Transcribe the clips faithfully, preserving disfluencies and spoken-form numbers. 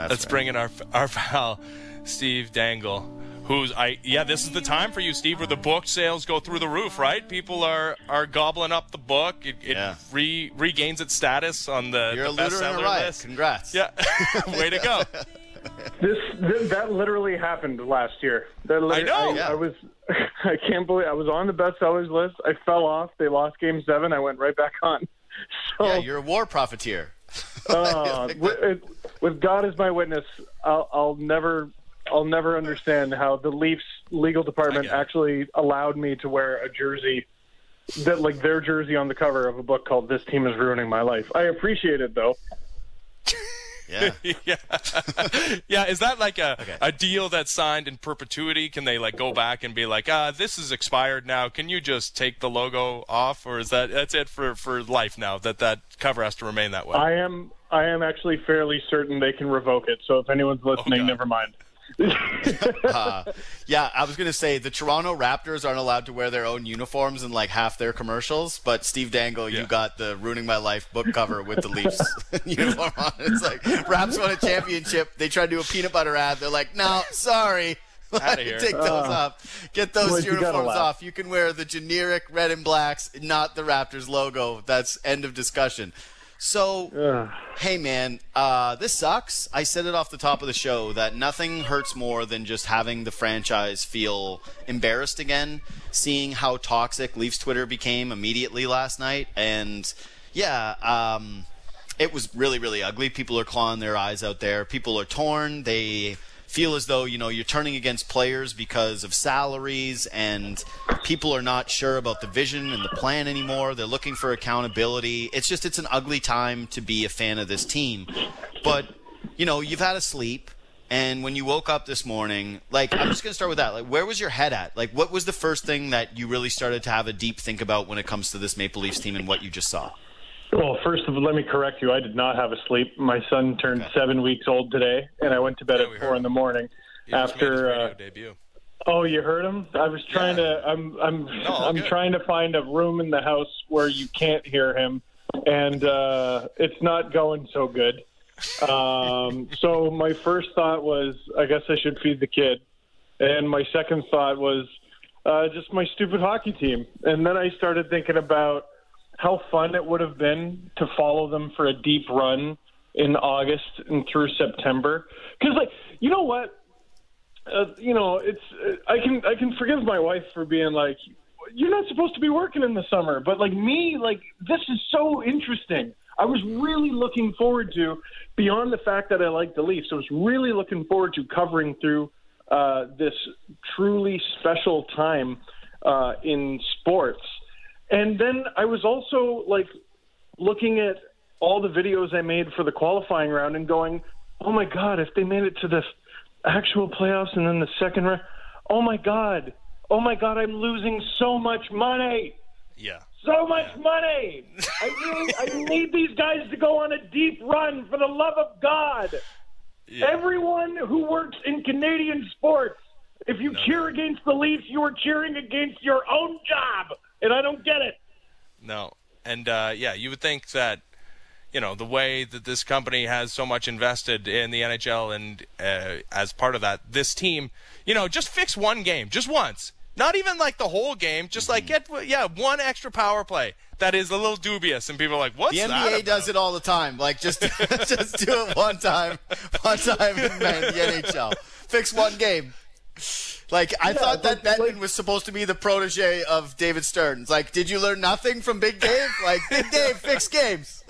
That's Let's right. bring in our our pal, Steve Dangle, who's I yeah. This is the time for you, Steve, where the book sales go through the roof. Right? People are, are gobbling up the book. It, it Yeah. re, regains its status on the, You're the a looter and a bestseller riot. list. Congrats. Yeah, way to go. This, th- that literally happened last year. That I know. I, Yeah. I was, I can't believe I was on the bestsellers list. I fell off. They lost Game Seven. I went right back on. So, Yeah, you're a war profiteer. uh, with, with God as my witness, I'll, I'll never, I'll never understand how the Leafs legal department I get it. actually allowed me to wear a jersey that, like, their jersey on the cover of a book called "This Team Is Ruining My Life." I appreciate it though. Yeah. yeah, yeah. Is that like a, Okay. a deal that's signed in perpetuity? Can they like go back and be like, ah, this is expired now. Can you just take the logo off, or is that that's it for, for life now? That that cover has to remain that way. I am, I am actually fairly certain they can revoke it. So if anyone's listening, God. never mind. Uh, yeah, I was going to say the Toronto Raptors aren't allowed to wear their own uniforms in like half their commercials, but Steve Dangle, Yeah. you got the Ruining My Life book cover with the Leafs uniform on it. It's like, Raps won a championship. They tried to do a peanut butter ad. They're like, no, sorry. Outta here. Take those Uh, off. Get those boys, you gotta uniforms laugh. off. You can wear the generic red and blacks, not the Raptors logo. That's end of discussion. So, Ugh. hey man, uh, this sucks. I said it off the top of the show that nothing hurts more than just having the franchise feel embarrassed again, seeing how toxic Leafs Twitter became immediately last night. And yeah, um, it was really, really ugly. People are clawing their eyes out there. People are torn. They feel as though, you know, you're turning against players because of salaries, and people are not sure about the vision and the plan anymore. They're looking for accountability. It's just, it's an ugly time to be a fan of this team. But, you know, you've had a sleep, and when you woke up this morning, like, I'm just going to start with that. Like, where was your head at? Like, what was the first thing that you really started to have a deep think about when it comes to this Maple Leafs team and what you just saw? Well, first of all, let me correct you. I did not have a sleep. My son turned Okay. seven weeks old today, and I went to bed Yeah, we at heard four him. in the morning. He just made his after, radio uh, debut. oh, you heard him? I was trying Yeah. to. I'm. I'm. No, all I'm good. trying to find a room in the house where you can't hear him, and uh, it's not going so good. Um, so my first thought was, I guess I should feed the kid, and my second thought was uh, just my stupid hockey team, and then I started thinking about how fun it would have been to follow them for a deep run in August and through September. Because, like, you know what? Uh, you know, it's uh, I can I can forgive my wife for being like, you're not supposed to be working in the summer. But, like, me, like, this is so interesting. I was really looking forward to, beyond the fact that I like the Leafs, I was really looking forward to covering through uh, this truly special time uh, in sports. And then I was also, like, looking at all the videos I made for the qualifying round and going, oh, my God, if they made it to the actual playoffs and then the second round, oh, my God, oh, my God, I'm losing so much money. Yeah. So much money. I really, I need these guys to go on a deep run, for the love of God. Yeah. Everyone who works in Canadian sports, if you No. cheer against the Leafs, you are cheering against your own job. And I don't get it. No. And, uh, yeah, you would think that, you know, the way that this company has so much invested in the N H L and uh, as part of that, this team, you know, just fix one game, just once. Not even like the whole game, just like get, yeah, one extra power play that is a little dubious. And people are like, what's The that N B A does about? it all the time. Like, just just do it one time, one time in the N H L. Fix one game. Like, I Yeah, thought that but, Bettman like- was supposed to be the protege of David Stearns. Like, did you learn nothing from Big Dave? Like, Big Dave, fix games.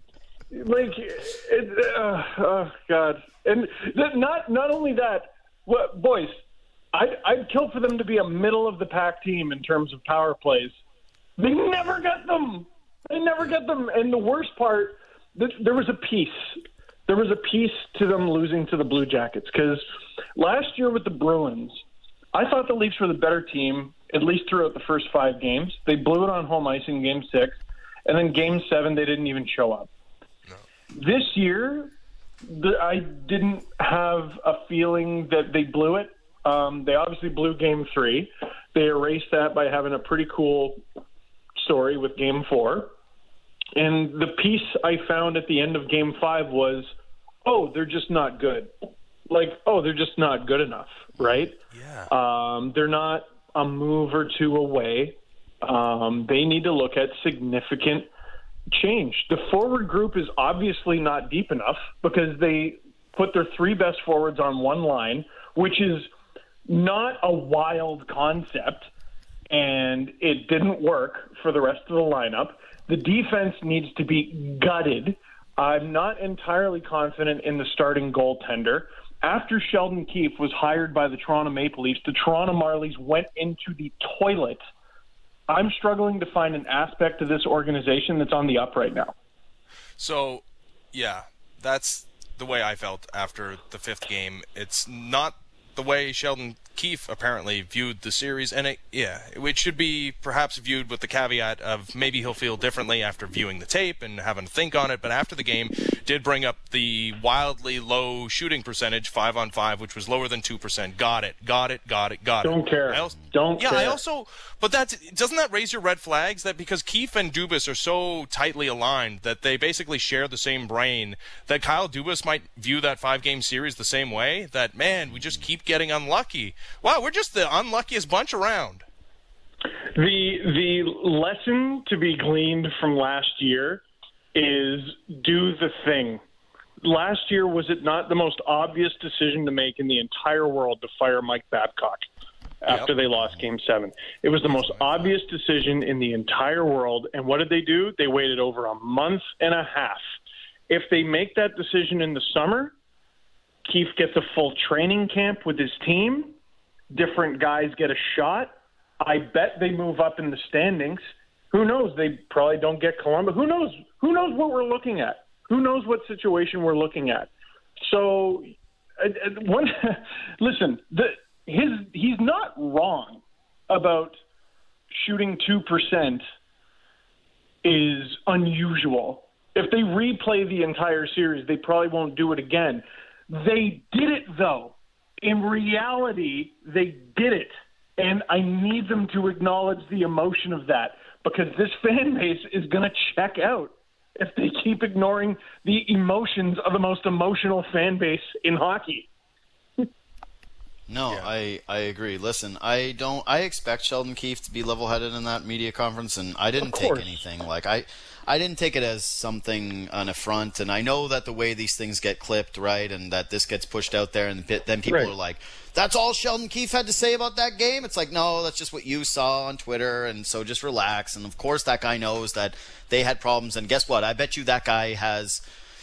Like, it, uh, oh God, and th- not not only that, what, boys, I'd, I'd kill for them to be a middle of the pack team in terms of power plays. They never get them. They never get them. And the worst part, th- there was a piece. There was a piece to them losing to the Blue Jackets, because last year with the Bruins, I thought the Leafs were the better team, at least throughout the first five games. They blew it on home ice in Game Six, and then Game Seven they didn't even show up. This year, the, I didn't have a feeling that they blew it. Um, they obviously blew Game Three. They erased that by having a pretty cool story with Game Four. And the piece I found at the end of Game Five was, oh, they're just not good. Like, oh, they're just not good enough, right? Yeah. Um, they're not a move or two away. Um, they need to look at significant change. The forward group is obviously not deep enough because they put their three best forwards on one line, which is not a wild concept, and it didn't work for the rest of the lineup. The defense needs to be gutted. I'm not entirely confident in the starting goaltender. After Sheldon Keefe was hired by the Toronto Maple Leafs, the Toronto Marlies went into the toilet. I'm struggling to find an aspect of this organization that's on the up right now. So, yeah, that's the way I felt after the fifth game. It's not the way Sheldon Keefe apparently viewed the series, and it, yeah, it should be perhaps viewed with the caveat of maybe he'll feel differently after viewing the tape and having to think on it, but after the game did bring up the wildly low shooting percentage, five on five, which was lower than two percent. Got it, got it, got it, got it. Don't care. Also, Don't yeah, care. I also, but that's, doesn't that raise your red flags that because Keefe and Dubas are so tightly aligned that they basically share the same brain, that Kyle Dubas might view that five-game series the same way, that, man, we just keep getting unlucky. Wow, we're just the unluckiest bunch around. The the lesson to be gleaned from last year is do the thing. Last year, was it not the most obvious decision to make in the entire world to fire Mike Babcock after Yep. they lost Game seven? It was the most obvious decision in the entire world, and what did they do? They waited over a month and a half. If they make that decision in the summer, Keefe gets a full training camp with his team. Different guys get a shot. I bet they move up in the standings. Who knows? They probably don't get Columbus. Who knows? Who knows what we're looking at? Who knows what situation we're looking at? So, uh, uh, one, listen, the, his he's not wrong about shooting two percent is unusual. If they replay the entire series, they probably won't do it again. They did it, though. In reality, they did it. And I need them to acknowledge the emotion of that, because this fan base is going to check out if they keep ignoring the emotions of the most emotional fan base in hockey. No, Yeah. I, I agree. Listen, I don't. I expect Sheldon Keefe to be level-headed in that media conference, and I didn't Of take course. anything. Like I, I didn't take it as something an affront. And I know that the way these things get clipped, right, and that this gets pushed out there, and then people Right. are like, "That's all Sheldon Keefe had to say about that game." It's like, no, that's just what you saw on Twitter, and so just relax. And of course, that guy knows that they had problems. And guess what? I bet you that guy has.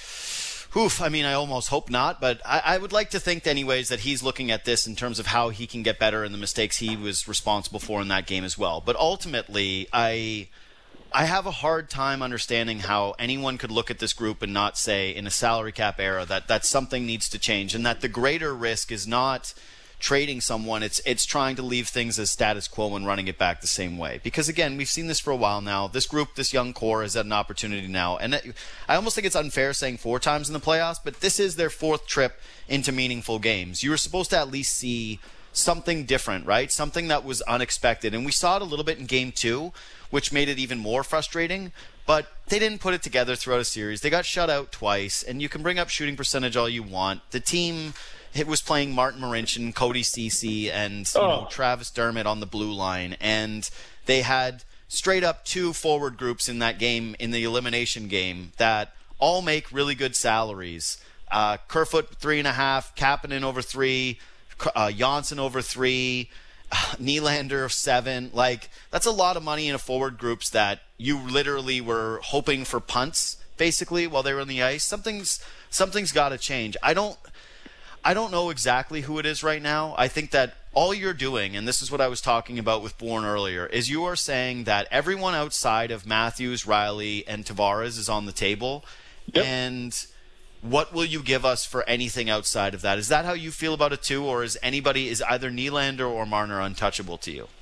Oof, I mean, I almost hope not, but I, I would like to think, anyways, that he's looking at this in terms of how he can get better and the mistakes he was responsible for in that game as well. But ultimately, I I have a hard time understanding how anyone could look at this group and not say, in a salary cap era, that, that something needs to change, and that the greater risk is not trading someone, it's it's trying to leave things as status quo and running it back the same way. Because again, we've seen this for a while now. This group, this young core, has had an opportunity now, and it, I almost think it's unfair saying four times in the playoffs, but this is their fourth trip into meaningful games. You were supposed to at least see something different, right? Something that was unexpected, and we saw it a little bit in game two, which made it even more frustrating. But they didn't put it together throughout a series. They got shut out twice, and you can bring up shooting percentage all you want. The team it was playing Martin Marincin, Cody Ceci, and you Oh. know, Travis Dermott on the blue line, and they had straight up two forward groups in that game, in the elimination game, that all make really good salaries. Uh, Kerfoot three and a half, Kapanen over three, uh, Janssen over three, uh, Nylander seven. Like, that's a lot of money in a forward groups that you literally were hoping for punts basically while they were on the ice. Something's something's got to change. I don't. I don't know exactly who it is right now. I think that all you're doing, and this is what I was talking about with Bourne earlier, is you are saying that everyone outside of Matthews, Riley, and Tavares is on the table. Yep. And what will you give us for anything outside of that? Is that how you feel about it too, or is anybody, is either Nylander or Marner untouchable to you?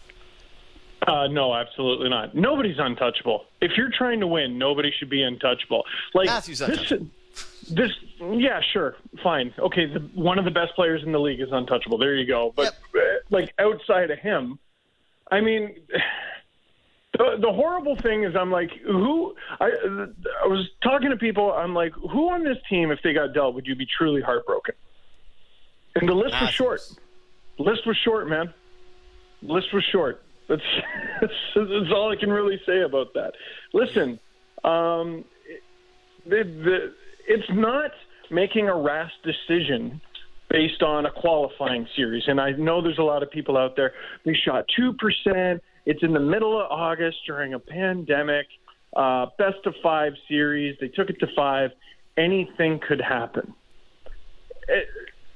Uh, no, absolutely not. Nobody's untouchable. If you're trying to win, nobody should be untouchable. Like Matthews this, untouchable. This, yeah, sure, fine, okay. The, one of the best players in the league is untouchable. There you go. But Yep. uh, like outside of him, I mean, The, the horrible thing is, I'm like, who? I, I was talking to people. I'm like, who on this team, if they got dealt, would you be truly heartbroken? And the list was short. The list was short, man. The list was short. That's, that's that's all I can really say about that. Listen, um, the, the, it's not making a rash decision based on a qualifying series. And I know there's a lot of people out there. They shot two percent. It's in the middle of August during a pandemic. Uh, best of five series. They took it to five. Anything could happen. It,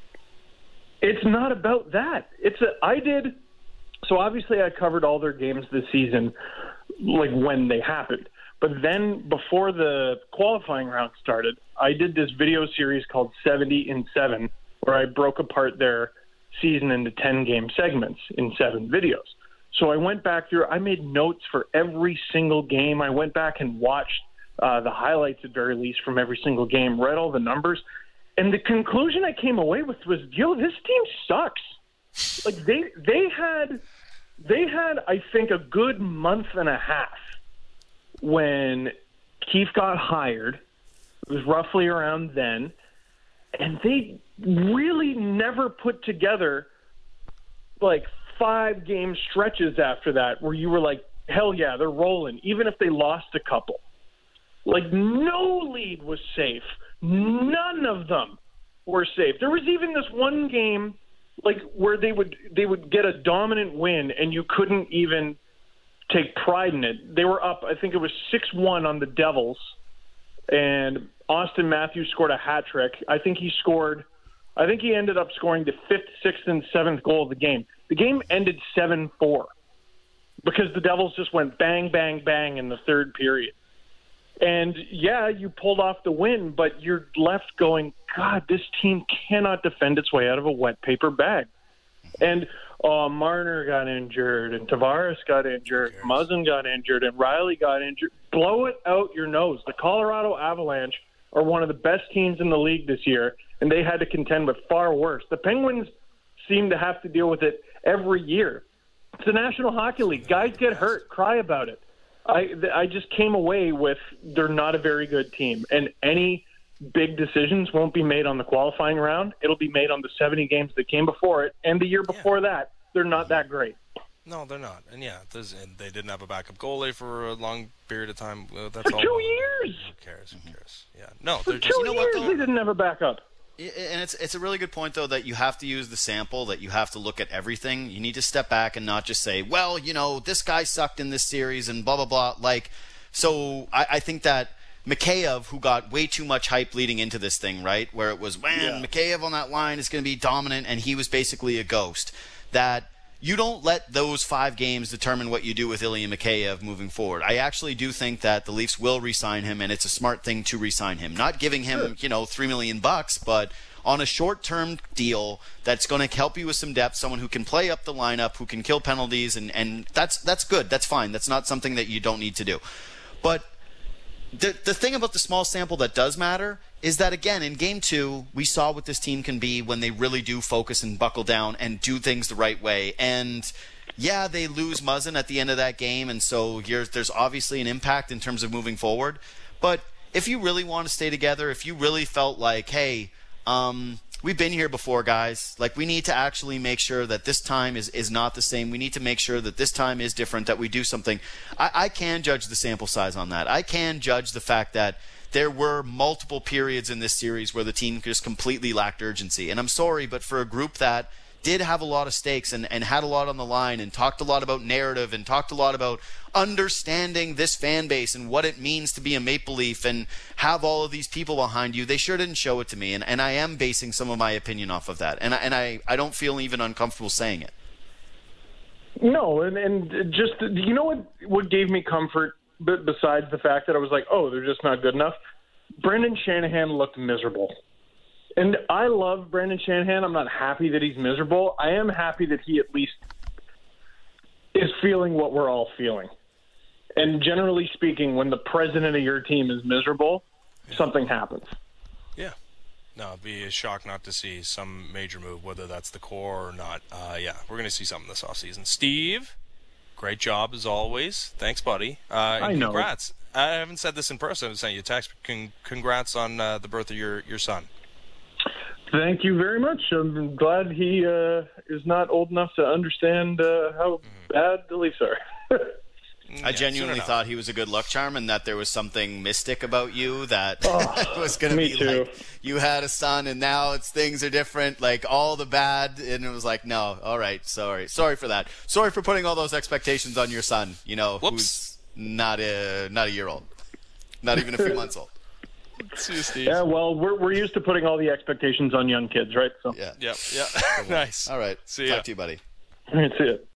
it's not about that. It's a, I did. So obviously I covered all their games this season, like when they happened. But then before the qualifying round started, I did this video series called seventy in seven, where I broke apart their season into ten game segments in seven videos. So I went back through, I made notes for every single game. I went back and watched uh, the highlights at very least from every single game, read all the numbers. And the conclusion I came away with was, yo, this team sucks. Like they they had, they had, I think, a good month and a half when Keefe got hired. It was roughly around then. And they really never put together like five game stretches after that where you were like, hell yeah, they're rolling, even if they lost a couple. Like, no lead was safe. None of them were safe. There was even this one game like where they would they would get a dominant win and you couldn't even take pride in it. They were up, I think it was six one on the Devils, and Austin Matthews scored a hat trick. I think he scored I think he ended up scoring the fifth, sixth, and seventh goal of the game. The game ended seven four because the Devils just went bang, bang, bang in the third period. And, yeah, you pulled off the win, but you're left going, God, this team cannot defend its way out of a wet paper bag. And uh, Marner got injured, and Tavares got injured, Muzzin got injured, and Riley got injured. Blow it out your nose. The Colorado Avalanche are one of the best teams in the league this year, and they had to contend with far worse. The Penguins seem to have to deal with it every year. It's the National Hockey League. Guys get hurt. Cry about it. I, I just came away with they're not a very good team, and any big decisions won't be made on the qualifying round. It'll be made on the seventy games that came before it, and the year before yeah. that, they're not that great. No, they're not. And, yeah, and they didn't have a backup goalie for a long period of time. Well, that's for all two years. Who cares? Who cares? Yeah. No, for they're two just, you know years what, they didn't have a backup. And it's it's a really good point, though, that you have to use the sample, that you have to look at everything. You need to step back and not just say, well, you know, this guy sucked in this series and blah, blah, blah. Like, so I, I think that Mikheyev, who got way too much hype leading into this thing, right, where it was, man, yeah. Mikheyev on that line is going to be dominant, and he was basically a ghost, that you don't let those five games determine what you do with Ilya Mikheyev moving forward. I actually do think that the Leafs will re-sign him, and it's a smart thing to re-sign him. Not giving him, sure. you know, three million bucks, but on a short-term deal that's going to help you with some depth, someone who can play up the lineup, who can kill penalties, and, and that's that's good. That's fine. That's not something that you don't need to do. But the the thing about the small sample that does matter is that, again, in Game two, we saw what this team can be when they really do focus and buckle down and do things the right way. And, yeah, they lose Muzzin at the end of that game, and so there's obviously an impact in terms of moving forward. But if you really want to stay together, if you really felt like, hey, um, we've been here before, guys. Like, we need to actually make sure that this time is, is not the same. We need to make sure that this time is different, that we do something. I, I can judge the sample size on that. I can judge the fact that there were multiple periods in this series where the team just completely lacked urgency. And I'm sorry, but for a group that did have a lot of stakes and, and had a lot on the line and talked a lot about narrative and talked a lot about understanding this fan base and what it means to be a Maple Leaf and have all of these people behind you, they sure didn't show it to me. And, and I am basing some of my opinion off of that. And, I, and I, I don't feel even uncomfortable saying it. No, and, and just, you know what, what gave me comfort? But besides the fact that I was like, oh, they're just not good enough, Brendan Shanahan looked miserable. And I love Brendan Shanahan. I'm not happy that he's miserable. I am happy that he at least is feeling what we're all feeling. And generally speaking, when the president of your team is miserable, yeah. something happens. Yeah. No, it'd be a shock not to see some major move, whether that's the core or not. Uh, yeah, we're going to see something this offseason. Steve Great job as always. Thanks, buddy. Uh, and I know. Congrats. I haven't said this in person. I sent you a text. Con- congrats on uh, the birth of your, your son. Thank you very much. I'm glad he uh, is not old enough to understand uh, how mm-hmm. bad the Leafs are. I Yeah, genuinely thought he was a good luck charm and that there was something mystic about you that oh, was going to be too. like you had a son and now it's things are different, like all the bad, and it was like, no, all right, sorry. Sorry for that. Sorry for putting all those expectations on your son, you know, Whoops. who's not a not a year old. Not even a few months old. Yeah, well, we're we're used to putting all the expectations on young kids, right? So Yeah. Yep. Yeah. Nice. All right. See ya. Talk to you, buddy. That's it.